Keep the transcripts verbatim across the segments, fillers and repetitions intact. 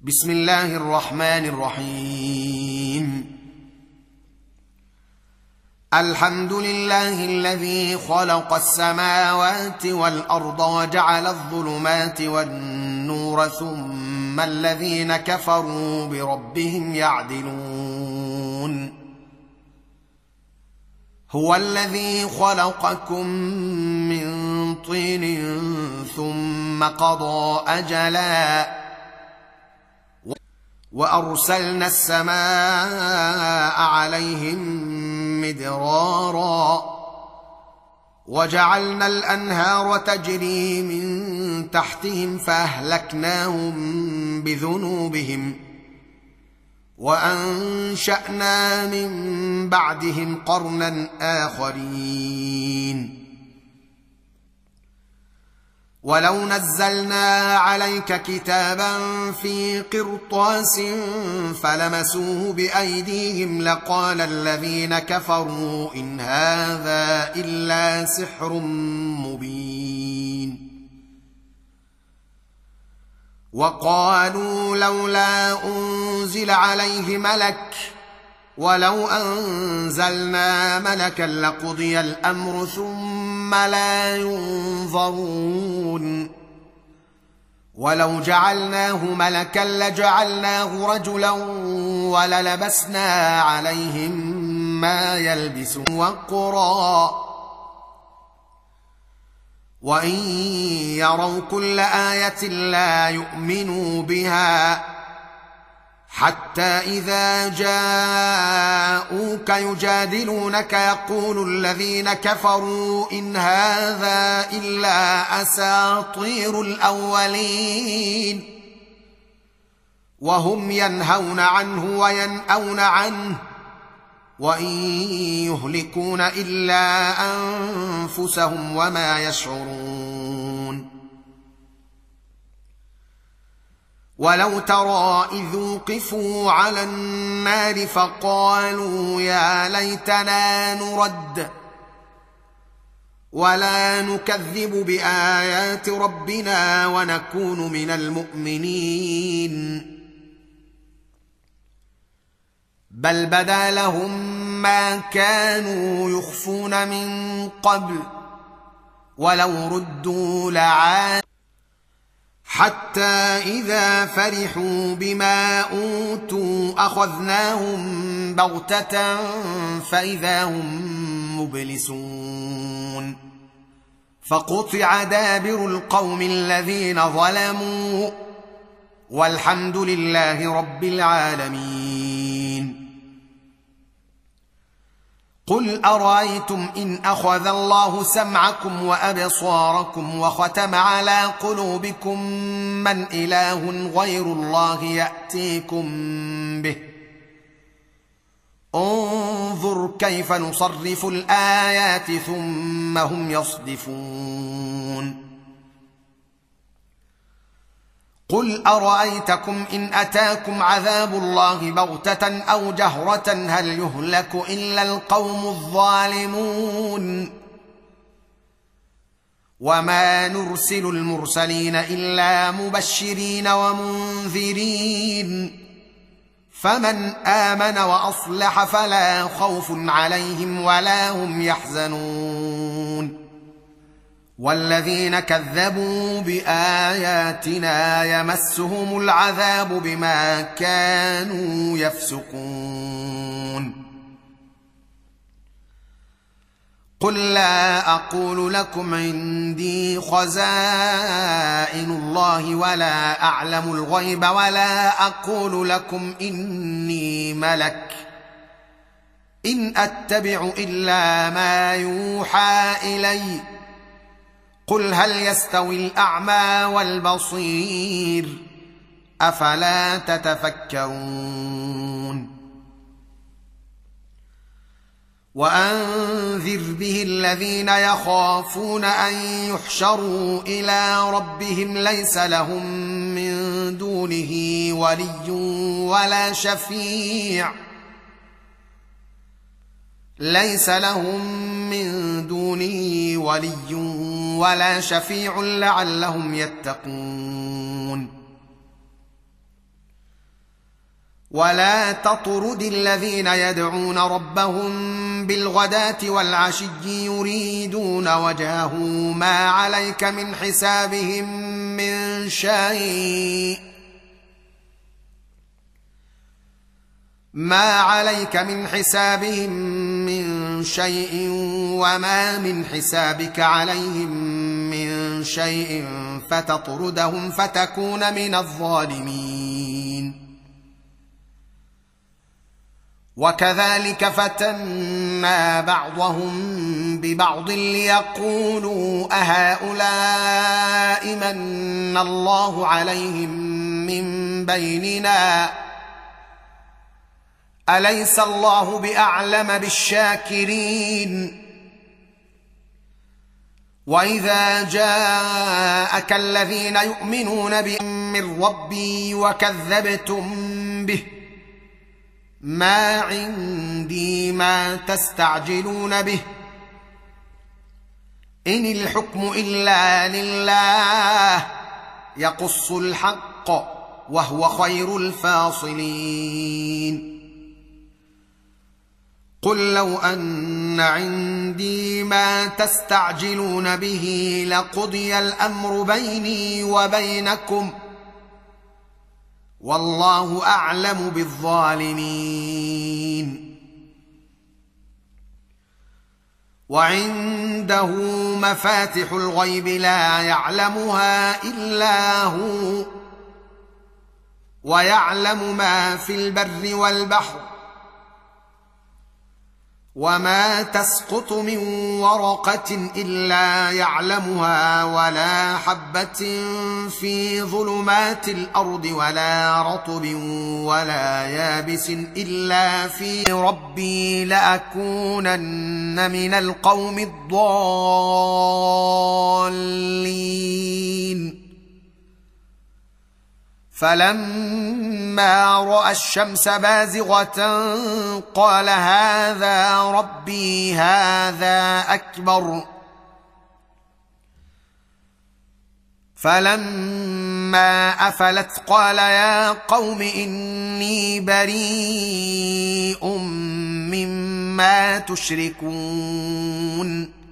بسم الله الرحمن الرحيم. الحمد لله الذي خلق السماوات والأرض وجعل الظلمات والنور ثم الذين كفروا بربهم يعدلون. هو الذي خلقكم من طين ثم قضى أجلا وأرسلنا السماء عليهم مدرارا وجعلنا الأنهار تجري من تحتهم فأهلكناهم بذنوبهم وأنشأنا من بعدهم قرنا آخرين. ولو نزلنا عليك كتابا في قرطاس فلمسوه بأيديهم لقال الذين كفروا إن هذا إلا سحر مبين. وقالوا لولا أنزل عليه ملك ولو أنزلنا ملكا لقضي الأمر ثم لا ينظرون. ولو جعلناه ملكا لجعلناه رجلا وللبسنا عليهم ما يلبسون. وقرا وإن يروا كل آية لا يؤمنوا بها حتى إذا جاءوك يجادلونك يقول الذين كفروا إن هذا إلا أساطير الأولين وهم ينهون عنه وينأون عنه وإن يهلكون إلا أنفسهم وما يشعرون. ولو ترى إذ وقفوا على النار فقالوا يا ليتنا نرد ولا نكذب بآيات ربنا ونكون من المؤمنين. بل بدا لهم ما كانوا يخفون من قبل ولو ردوا لعادوا حتى إذا فرحوا بما أوتوا أخذناهم بغتة فإذا هم مبلسون. فقطع دابر القوم الذين ظلموا والحمد لله رب العالمين. قل أرأيتم إن أخذ الله سمعكم وأبصاركم وختم على قلوبكم من إله غير الله يأتيكم به انظر كيف نصرف الآيات ثم هم يصدفون. قل أرأيتكم إن أتاكم عذاب الله بغتة أو جهرة هل يهلك إلا القوم الظالمون. وما نرسل المرسلين إلا مبشرين ومنذرين فمن آمن وأصلح فلا خوف عليهم ولا هم يحزنون. والذين كذبوا بآياتنا يمسهم العذاب بما كانوا يفسقون. قل لا أقول لكم عندي خزائن الله ولا أعلم الغيب ولا أقول لكم إني ملك إن أتبع إلا ما يوحى إلي قل هل يستوي الأعمى والبصير أفلا تتفكرون. وأنذر به الذين يخافون أن يحشروا إلى ربهم ليس لهم من دونه ولي ولا شفيع ليس لهم من دونه ولي ولا شفيع لعلهم يتقون. ولا تطرد الذين يدعون ربهم بالغداة والعشي يريدون وجهه ما عليك من حسابهم من شيء ما عليك من حسابهم من شيء وما من حسابك عليهم من شيء فتطردهم فتكون من الظالمين. وكذلك فتنا بعضهم ببعض ليقولوا أهؤلاء من الله عليهم من بيننا أليس الله بأعلم بالشاكرين. وإذا جاءك الذين يؤمنون من ربي وكذبتم به ما عندي ما تستعجلون به إن الحكم إلا لله يقص الحق وهو خير الفاصلين. قل لو أن عندي ما تستعجلون به لقضي الأمر بيني وبينكم والله أعلم بالظالمين. وعنده مفاتح الغيب لا يعلمها إلا هو ويعلم ما في البر والبحر وما تسقط من ورقة إلا يعلمها ولا حبة في ظلمات الأرض ولا رطب ولا يابس إلا في ربي لأكونن من القوم الضالين. فلما رأى الشمس بازغة قال هذا ربي هذا أكبر. فلما أفلت قال يا قوم إني بريء مما تشركون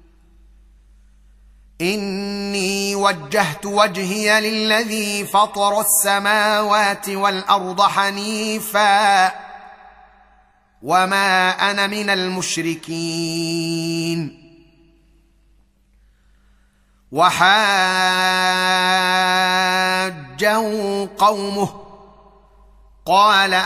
إني وجهت وجهي للذي فطر السماوات والأرض حنيفا وما أنا من المشركين. وحاجه قومه قال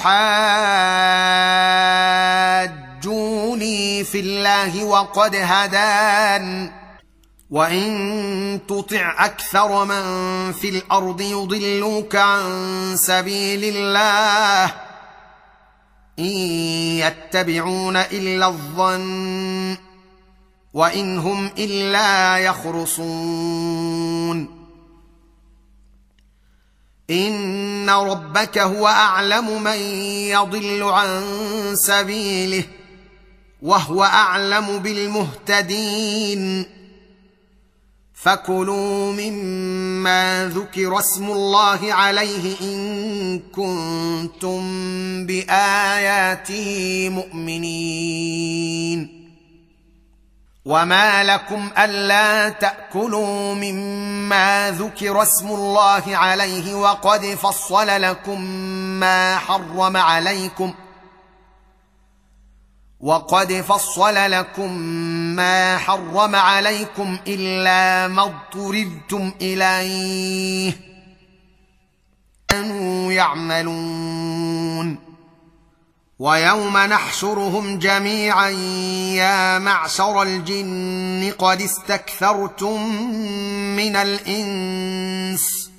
أتحاجوني في الله وقد هدان وإن تطع أكثر من في الأرض يضلوك عن سبيل الله إن يتبعون إلا الظن وإن هم إلا يخرصون. إن ربك هو أعلم من يضل عن سبيله وهو أعلم بالمهتدين. فكلوا مما ذكر اسم الله عليه إن كنتم بآياته مؤمنين. وما لكم ألا تأكلوا مما ذكر اسم الله عليه وقد فصل لكم ما حرم عليكم وقد فصل لكم ما حرم عليكم إلا ما اضطررتم إليه كانوا يعملون. ويوم نحشرهم جميعا يا معشر الجن قد استكثرتم من الإنس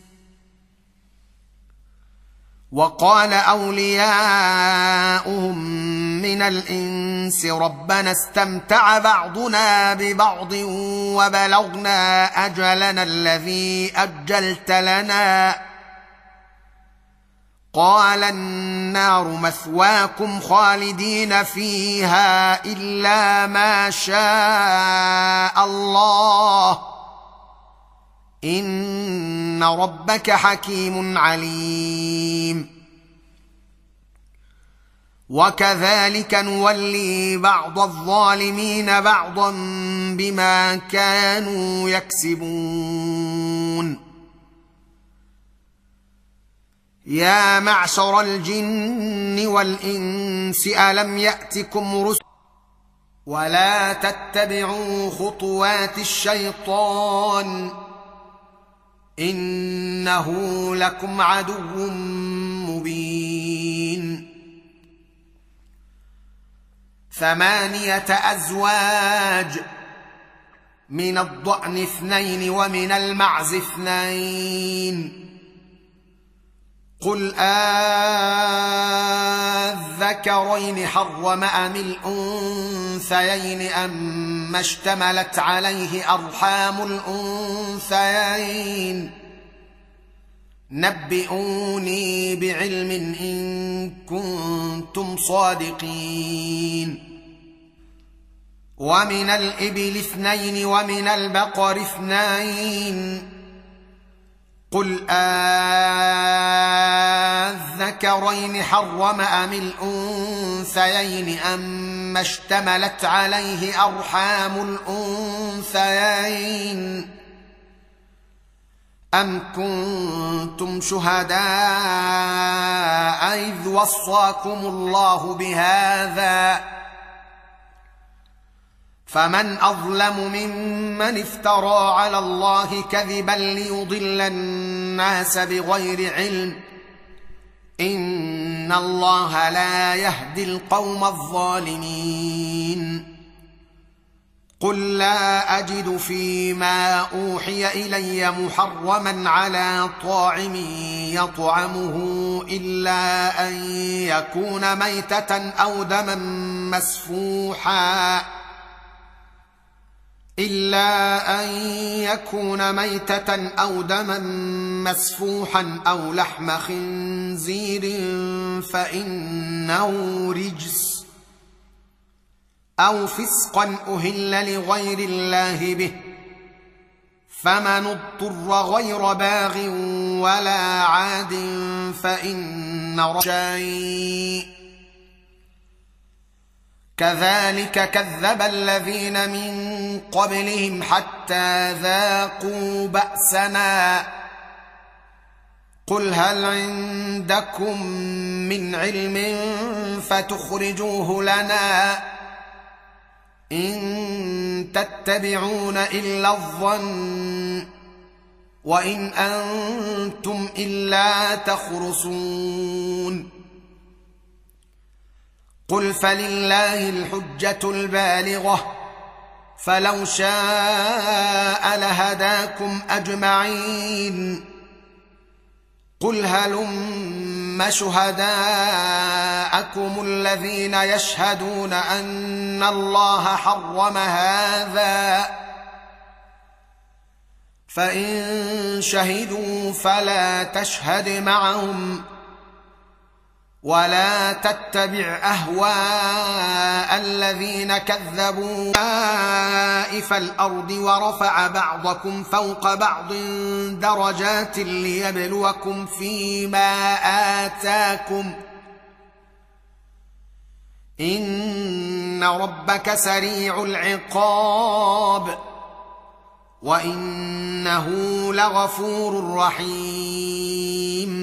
وقال أولياؤهم من الإنس ربنا استمتع بعضنا ببعض وبلغنا أجلنا الذي أجلت لنا قال النار مثواكم خالدين فيها إلا ما شاء الله إن ربك حكيم عليم. وكذلك نولي بعض الظالمين بعضا بما كانوا يكسبون. يا معشر الجن والإنس ألم يأتكم رسل ولا تتبعوا خطوات الشيطان إنه لكم عدو مبين. ثمانية أزواج، من الضأن اثنين ومن المعز اثنين. قل آذكرين حرم أم الأنثيين أما اشتملت عليه أرحام الأنثيين نبئوني بعلم إن كنتم صادقين. ومن الإبل اثنين ومن البقر اثنين. قل آذكرين حرم أم الأنثيين أما اشتملت عليه أرحام الأنثيين أم كنتم شهداء إذ وصاكم الله بهذا فمن أظلم ممن افترى على الله كذبا ليضل الناس بغير علم إن الله لا يهدي القوم الظالمين. قل لا أجد فيما أوحي إلي محرما على طاعم يطعمه إلا أن يكون ميتة أو دما مسفوحا إلا أن يكون ميتة أو دما مسفوحا أو لحم خنزير فإنه رجس أو فسقا أهل لغير الله به فمن اضطر غير باغ ولا عاد فإن ربك شيء. كذلك كذب الذين من قبلهم حتى ذاقوا بأسنا قل هل عندكم من علم فتخرجوه لنا إن تتبعون إلا الظن وإن أنتم إلا تخرصون. قل فلله الحجة البالغة فلو شاء لهداكم أجمعين. قل هلم شهداءكم الذين يشهدون أن الله حرم هذا فإن شهدوا فلا تشهد معهم ولا تتبع أهواء الذين كذبوا في الأرض ورفع بعضكم فوق بعض درجات ليبلوكم فيما آتاكم إن ربك سريع العقاب وإنه لغفور رحيم.